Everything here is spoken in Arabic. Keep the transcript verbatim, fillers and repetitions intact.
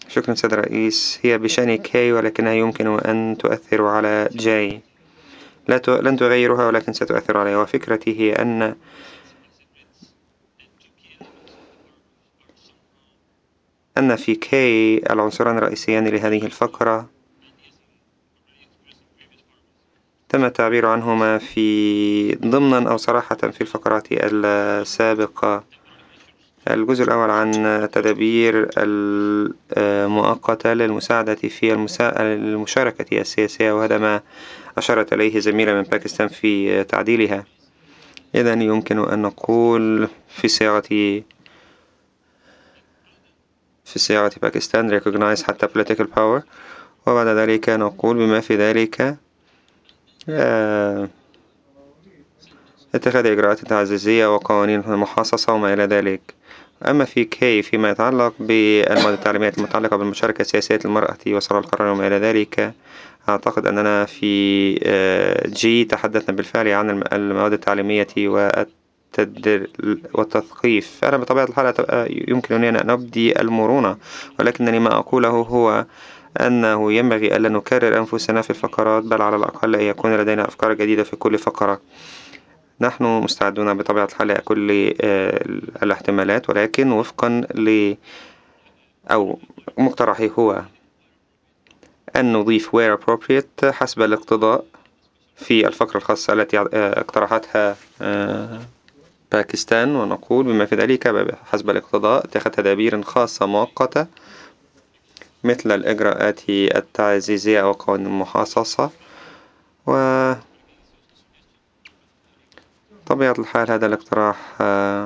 شكرا سيد الرئيس. هي بشأن كاي ولكنها يمكن أن تؤثر على جاي. لا ت... لن تغيرها ولكن ستؤثر عليها. وفكرتي هي أن أن في كاي العنصران الرئيسيان لهذه الفقرة تم التعبير عنهما في ضمنا أو صراحة في الفقرات السابقة. الجزء الأول عن التدابير المؤقتة للمساعدة في المسا... المشاركة السياسية، وهذا ما أشارت إليه زميلة من باكستان في تعديلها. إذن يمكن أن نقول في صياغة في صياغة باكستان recognize حتى political power، وبعد ذلك نقول بما في ذلك آه اتخاذ إجراءات تعزيزية وقوانين محاصصة وما إلى ذلك. أما في كي فيما يتعلق بالمواد التعليمية المتعلقة بالمشاركة السياسية للمرأة وصراع القرار وما إلى ذلك، أعتقد أننا في جي تحدثنا بالفعل عن المواد التعليمية والتدر والتثقيف. أنا بطبيعة الحال يمكنني أن نبدي المرونة، ولكنني ما أقوله هو أنه ينبغي ألا نكرر أنفسنا في الفقرات، بل على الأقل أن يكون لدينا أفكار جديدة في كل فقرة. نحن مستعدون بطبيعة الحال لكل الاحتمالات، ولكن وفقا ل أو مقترحي هو أن نضيف where appropriate حسب الاقتضاء في الفقرة الخاصة التي اقترحتها باكستان، ونقول بما في ذلك حسب الاقتضاء اتخاذ تدابير خاصة مؤقتة مثل الإجراءات التعزيزية أو قوانين المحاصصة. وطبيعة الحال هذا الاقتراح